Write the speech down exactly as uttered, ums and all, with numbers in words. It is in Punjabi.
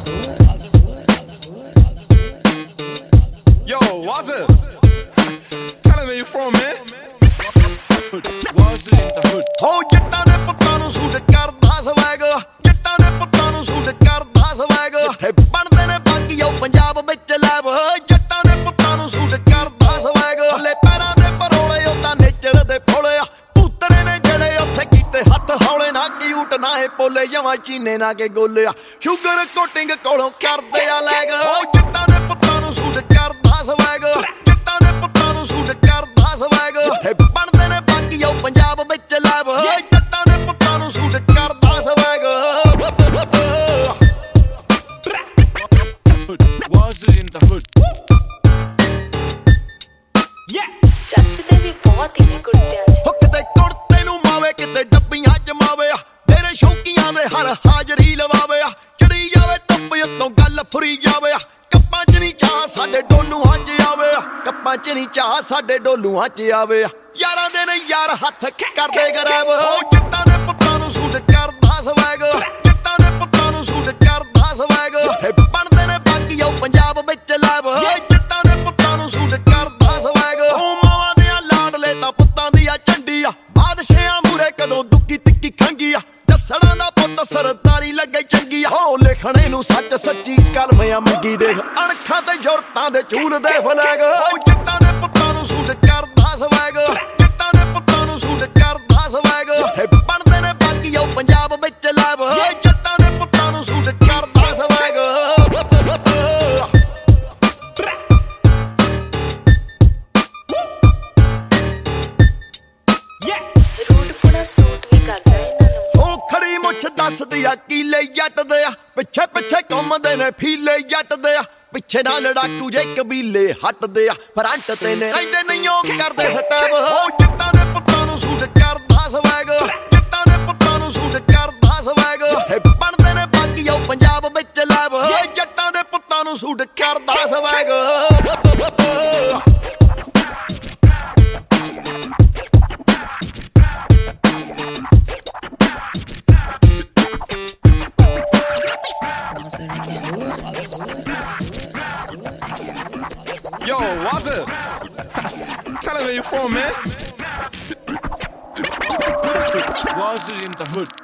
Yo, what's it? Tell him where you from, man. What's it in the hood? ਹੋ ਜੱਟਾਂ ਦੇ ਪੁੱਤਾਂ ਨੂੰ ਸੂਟ ਕਰਦਾ ਸਵੈਗ ਜੱਟਾਂ ਦੇ ਪੁੱਤਾਂ ਨੂੰ ਸੂਟ ਕਰਦਾ ਸਵੈਗ ਜਿੱਥੇ ਬਣਦੇ ਨੇ ਬਾਕੀ ਉਹ ਪੰਜਾਬ ਵਿੱਚ ਲੈਬ ਜੱਟਾਂ ਦੇ ਪੁੱਤਾਂ ਨੂੰ ਸੂਟ ਕਰਦਾ ਸਵੈਗ ਹਲੇ ਪੈਰਾਂ ਦੇ ਪਰੋਲੇ ਉਹ ਤਾਂ ਨੇਚਰ ਦੇ ਫੋਲੇ ਆ ਪੁੱਤਰੇ ਨੇ ਜਿਹੜੇ ਉੱਥੇ ਕੀਤੇ ਹੱਥ ਹੌਲੇ ਨਾ ਕਿਊਟ ਨਾ ਇਹ ਪੋਲੇ ਜਮਾਂ ਚੀਨੇ ਨਾ ਕੇ ਗੋਲਿਆ ਸ਼ੂਗਰ ਕੋਟਿੰਗ ਕੋਲੋਂ ਕਰਦੇ ਆ ਲੈਗ ਹੋ ਜੱਟਾਂ ਦੇ ਪੁੱਤਾਂ ਨੂੰ ਸੂਟ ਕਰਦਾ ਸਵੈਗ ਜੱਟਾਂ ਦੇ ਪੁੱਤਾਂ ਨੂੰ ਸੂਟ ਕਰਦਾ ਸਵੈਗ ਜਿੱਥੇ ਬਣਦੇ ਨੇ ਬਾਕੀ ਉਹ ਪੰਜਾਬ ਵਿੱਚ ਲੈਬ ਜੱਟਾਂ ਦੇ ਪੁੱਤਾਂ ਨੂੰ ਸੂਟ ਕਰਦਾ swag Was it in the hood? ਚੱਚਦੇ ਵੀ ਬਹੁਤ ਹੀ ਨੇ ਕੁੜਤਿਆਂ 'ਚ ਹੋ ਕਿਤੇ ਕੁੜਤੇ ਨੂੰ ਮਾਵੇ ਕਿਤੇ ਡੱਬੀਆਂ ਜਮਾਵੇ ਆ ਤੇਰੇ ਸ਼ੌਕੀਆਂ ਦੇ ਹਰ ਹਾਜ਼ਰੀ ਲਵਾਵੇ ਆ ਚੜੀ ਜਾਵੇ ਧੁੱਪ ਉੱਤੋਂ ਗੱਲ ਫੁਰੀ ਜਾਵੇ ਆ ਕੱਪਾਂ 'ਚ ਨਹੀਂ ਚਾਹ ਸਾਡੇ ਡੋਲੂਆਂ 'ਚ ਆਵੇ ਆ ਕੱਪਾਂ 'ਚ ਨਹੀਂ ਚਾਹ ਸਾਡੇ ਡੋਲੂਆਂ 'ਚ ਆਵੇ ਆ ਯਾਰਾਂ ਦੇ ਨੇ ਯਾਰ ਹੱਥ ਕਰਦੇ ਗਰੈਬ ਹੋ ਜੱਟਾਂ ਦੇ ਪੁੱਤਾਂ ਨੂੰ ਸੂਟ ਕਰਦਾ ਸਵੈਗ ਜੱਟਾਂ ਦੇ ਪੁੱਤਾਂ ਨੂੰ ਸੂਟ ਕਰਦਾ ਸਵੈਗ ਜਿੱਥੇ ਬਣਦੇ ਨੇ ਬਾਕੀ ਉਹ ਪੰਜਾਬ ਵਿੱਚ ਲੈਬ ਜੱਟਾਂ ਦੇ ਪੁੱਤਾਂ ਨੂੰ ਸੂਟ ਕਰਦਾ ਸਵੈਗ ਉਹ ਮਾਵਾਂ ਦੀਆਂ ਲਾਡਲੇ ਤਾਂ ਪੁੱਤਾਂ ਦੀ ਆ ਝੰਡੀ ਆ ਬਾਦਸ਼ਾਹਾਂ ਮੂਰੇ ਕਦੋਂ ਦੁੱਕੀ ਤਿੱਕੀ ਖੰਗੀ ਆ ਦੱਸਣਾ ਦਾ ਪੁੱਤ ਸਰਦਾਰੀ ਲੱਗੇ ਚੰਗੀ ਆ ਹੋ ਲਿਖਣੇ ਨੂੰ ਸੱਚ ਸੱਚੀ ਕਲਮ ਆ ਮੰਗੀ ਦੇਖ ਅਣਖਾਂ ਤੇ ਜੁਰਤਾਂ ਦੇ ਝੂਲ ਦੇ ਫਲੈਗ ਉਹ ਜੱਟਾਂ ਦੇ ਪੁੱਤਾਂ ਨੂੰ ਸੂਟ ਕਰਦਾ ਸਵੈਗ ਜੱਟਾਂ ਦੇ ਪੁੱਤਾਂ ਨੂੰ ਸੂਟ ਕਰਦਾ ਸਵੈਗ ਜਿੱਥੇ ਬਣਦੇ ਨੇ ਬਾਕੀ ਉਹ ਪੰਜਾਬ ਵਿੱਚ ਲੈਬ ਜੱਟਾਂ ਦੇ ਪੁੱਤਾਂ ਨੂੰ ਸੂਟ ਕਰਦਾ ਸਵੈਗ ਰੂਟਪੁਣਾ ਸੂਟ ਵੀ ਕਰਦਾ ਇਹਨਾਂ ਨੂੰ ਉਹ ਖੜੀ ਮੁੱਛ ਦੱਸਦੀ ਆ ਕੀਲੇ ਜੱਟ ਦੇ ਆ ਪਿੱਛੇ ਪਿੱਛੇ ਘੁੰਮਦੇ ਨੇ ਫੀਲੇ ਜੱਟ ਦੇ ਆ ਪਿੱਛੇ ਨਾ ਲੜਾਕੂ ਜੇ ਕਬੀਲੇ ਹੱਟਦੇ ਆ ਫਰੰਟ ਤੇ ਨੇ ਰਹਿੰਦੇ ਨਹੀਂ ਉਹ ਕਰਦੇ ਸਟੈਪ ਉਹ ਜੱਟਾਂ ਦੇ ਪੁੱਤਾਂ ਨੂੰ ਸੂਟ ਕਰਦਾ ਸਵੈਗ ਜੱਟਾਂ ਦੇ ਪੁੱਤਾਂ ਨੂੰ ਸੂਟ ਕਰਦਾ ਸਵੈਗ ਜਿੱਥੇ ਬਣਦੇ ਨੇ ਬਾਕੀ ਉਹ ਪੰਜਾਬ ਵਿੱਚ ਲੈਬ ਜੱਟਾਂ ਦੇ ਪੁੱਤਾਂ ਨੂੰ ਸੂਟ ਕਰਦਾ swag Yo, what's it? Tell him where you from, man. Was it in the hood?